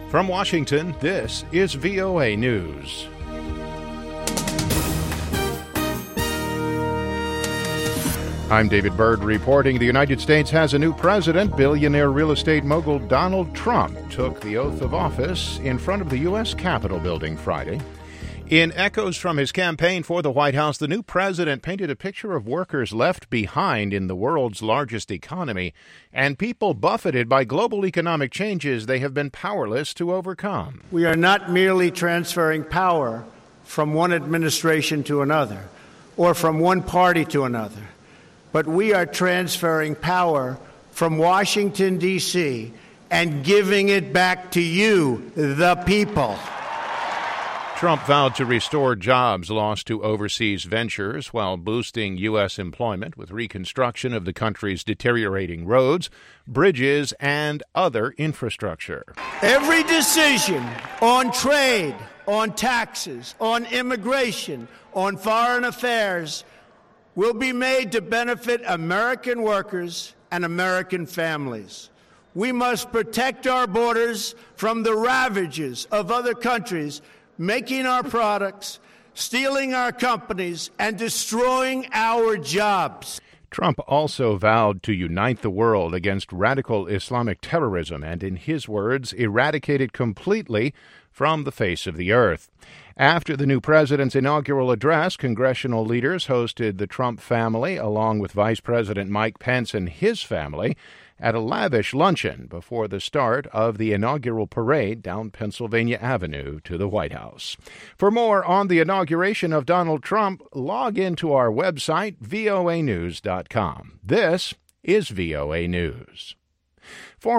From Washington, this is VOA News. I'm David Byrd reporting the United States has a new president. Billionaire real estate mogul Donald Trump took the oath of office in front of the U.S. Capitol building Friday. In echoes from his campaign for the White House, the new president painted a picture of workers left behind in the world's largest economy and people buffeted by global economic changes they have been powerless to overcome. We are not merely transferring power from one administration to another or from one party to another, but we are transferring power from Washington, D.C., and giving it back to you, the people. Trump vowed to restore jobs lost to overseas ventures while boosting U.S. employment with reconstruction of the country's deteriorating roads, bridges, and other infrastructure. Every decision on trade, on taxes, on immigration, on foreign affairs will be made to benefit American workers and American families. We must protect our borders from the ravages of other countries making our products, stealing our companies, and destroying our jobs. Trump also vowed to unite the world against radical Islamic terrorism and, in his words, eradicate it completely from the face of the earth. After the new president's inaugural address, congressional leaders hosted the Trump family, along with Vice President Mike Pence and his family, at a lavish luncheon before the start of the inaugural parade down Pennsylvania Avenue to the White House. For more on the inauguration of Donald Trump, log into our website, voanews.com. This is VOA News.